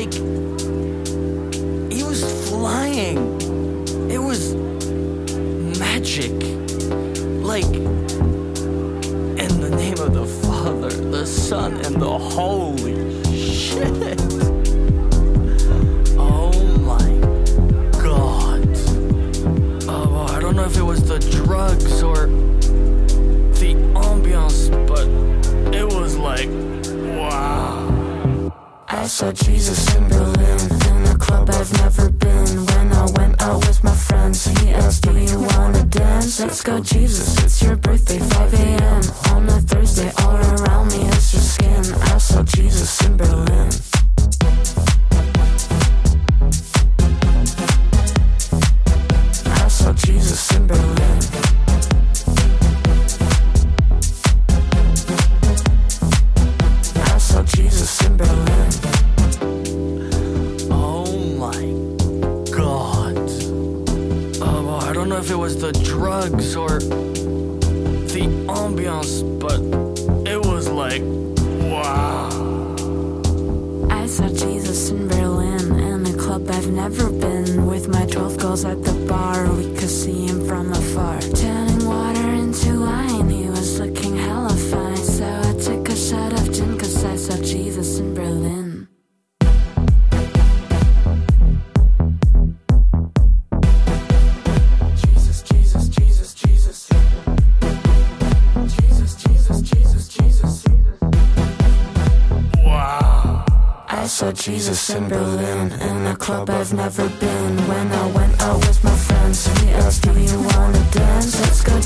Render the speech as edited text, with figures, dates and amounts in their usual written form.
like, he was flying. It was magic. Like, in the name of the Father, the Son, and the Holy shit. Oh my God. Oh, I don't know if it was the drugs or the ambiance, but it was like, wow. I saw Jesus in Berlin, in a club I've never been. When I went out with my friends, he asked, do you wanna dance? Let's go Jesus, it's your birthday, 5 a.m. On a Thursday, all around me is your skin. I saw Jesus in Berlin. I saw Jesus in Berlin. I saw Jesus in Berlin. I don't know if it was the drugs or the ambiance, but it was like, wow. I saw Jesus in Berlin, in a club I've never been. With my 12 girls at the bar, we could see him from afar. Turning water into wine, he was looking hella fine. So I took a shot of gin, cause I saw Jesus in Berlin. I saw Jesus in Berlin, in a club I've never been. When I went out with my friends, he asked, do you wanna dance? Let's go